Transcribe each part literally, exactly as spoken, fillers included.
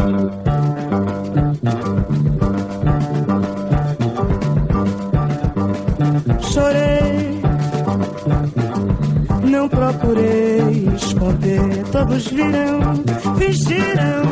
Chorei, não procurei esconder, todos viram, fingiram.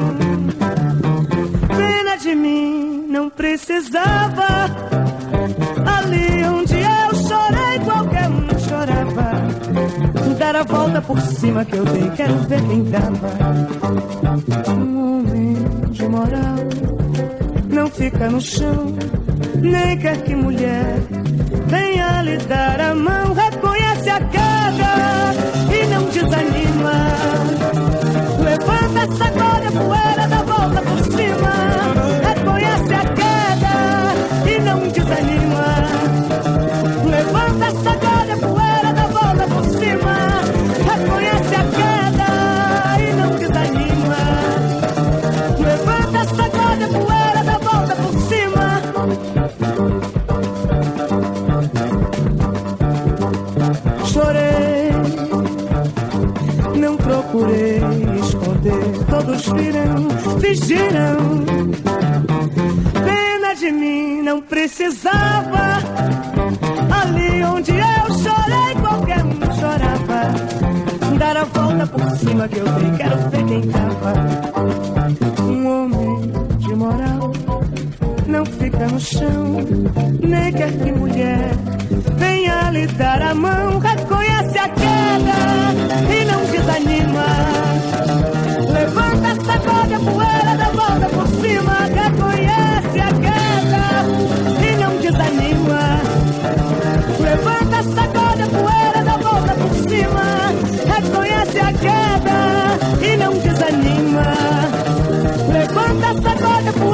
Pena de mim, não precisava. Ali onde eu chorei, qualquer um chorava. Dar a volta por cima que eu dei, quero ver quem tava. Um homem de moral não fica no chão, nem quer que mulher venha lhe dar a mão. Reconhece a queda e não desanima. Levanta, sacode a poeira, dá volta por cima. Reconhece a queda e não desanima. Levanta, sacode a poeira, dá volta por cima. Reconhece a queda e não desanima. Levanta, sacode a poeira, dá volta por cima. Chorei, não procurei esconder, todos viram, fingiram. Pena de mim, não precisava. Ali onde eu chorei, qualquer um chorava. Dar a volta por cima que eu dei, quero ver quem tava. Um homem de moral não fica no chão, nem quer que mulher venha lhe dar a mão. Reconhece a queda e não desanima. Levanta, sacode a poeira, dá volta por cima. Reconhece a queda e não desanima. Levanta, sacode a poeira, dá volta por cima. Reconhece a queda e não desanima. Levanta, sacode a poeira.